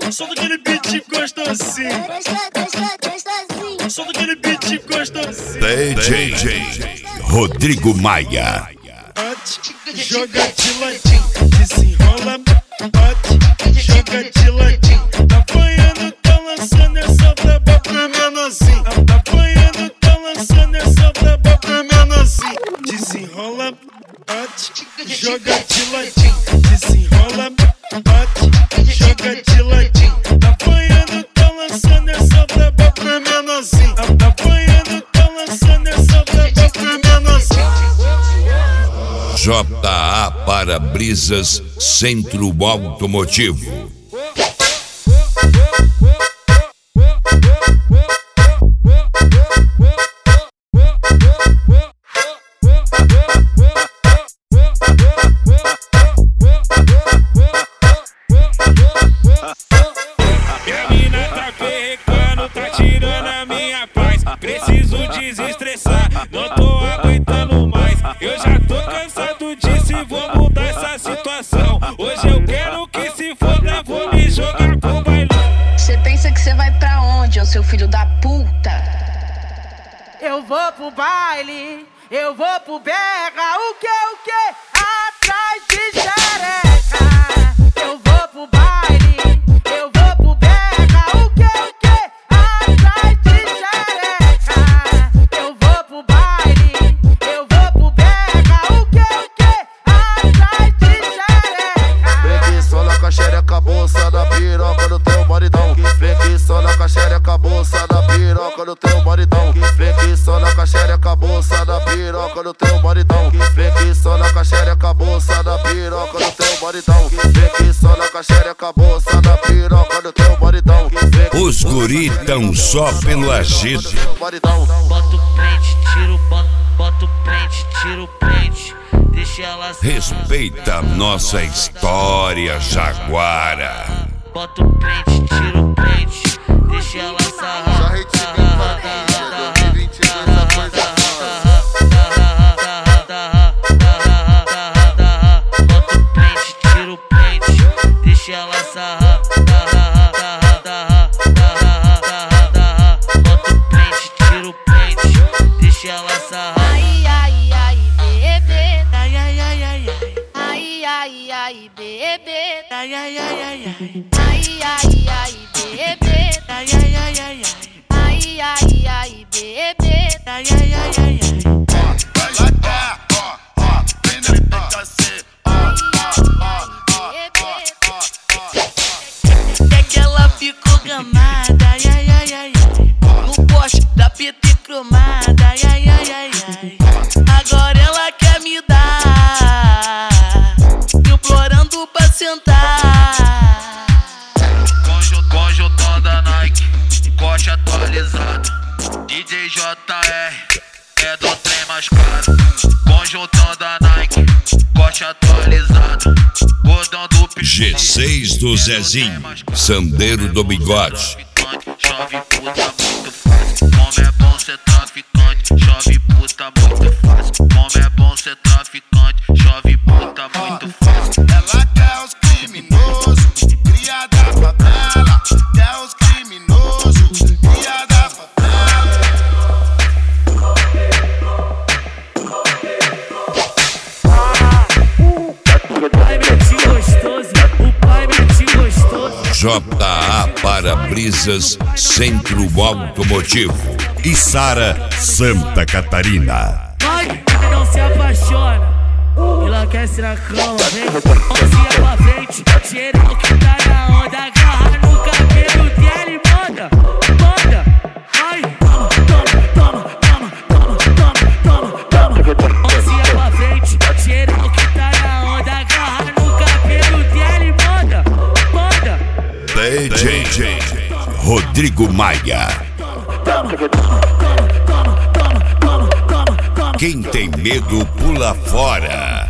Solta aquele beat gostosinho. Solta aquele beat gostosinho. DJ Rodrigo Maia. Joga de ladinho, desenrola, bate, joga de ladinho. Tá apanhando, tá lançando essa braba pra menorzinho. Tá apanhando, tá lançando essa braba pra menorzinho. Desenrola, bate, joga de ladinho. Desenrola, bate, joga de ladinho. Tá apanhando, tá lançando essa braba pra menorzinho. Tá apanhando, tá lançando essa braba pra menorzinho. JA Para-Brisas, Centro Automotivo. Minha mina tá perrecando, tá tirando a minha paz. Preciso desestressar, não tô aguentando mais. Eu já tô cansado disso e vou mudar essa situação. Hoje eu quero que se foda, vou me jogar pro bailão. Cê pensa que cê vai pra onde, ô seu filho da puta? Eu vou pro baile, eu vou pro berra. O que? Atrás de xereca. Eu vou pro baile, eu vou pro berra. O que? Atrás de xereca. Eu vou pro baile, eu vou pro berra. O que? Atrás de xereca. Preguiçola com a xereca, bolsa da piroca no teu maridão. Preguiçola com a xereca, bolsa da piroca no teu maridão. Preguiçola com a xereca, bolsa da piroca no teu maridão. Preguiçola com a xereca, bolsa da piroca no teu maridão. Preguiçola com a xereca, bolsa da piroca no teu maridão. Os guri tão só pelo agito. Bota o prende, tira o bota o prende, tira o prende. Deixa ela Respeita a nossa história, Jaguara. Bota o prende, tira o prende. Deixa ela sarrar. Já retirei pra mim, 2022 a coisa Bota o prende, tira o prende. Deixa ela sarrar. Bota o prende, tira o prende. Deixa ela sarrar. Ai, bebê. Ai, bebê. Ai, bebê. Bebê. É que ela ficou gamada, no poste da PT cromada, agora ela quer me dar, implorando pra sentar. Conjuntão da Nike, corte atualizado. DJ JR é do trem mais caro. Conjuntão da Nike, corte atualizado. Gordão do G6 do Zezinho, Sandeiro do Bigode. Chove puta muito fácil. Como é bom ser traficante. Chove puta muito fácil. Como é bom ser traficante. Chove puta muito fácil. Ela quer os criminosos, cria da favela. Quer os criminosos, cria da favela. Pai meti gostoso, o pai meti gostoso. JA Para-Brisas, Centro Automotivo. Içara, Santa Catarina. Vai, não se apaixona. Enlouquece na cama, vem, mãozinha pra frente. Geral que tá na onda, agarra no cabelo dela e manda. Vai, toma. Mãozinha pra frente. Geral que tá na onda, agarra no cabelo dela e manda. DJ Rodrigo Maia. Quem tem medo pula fora.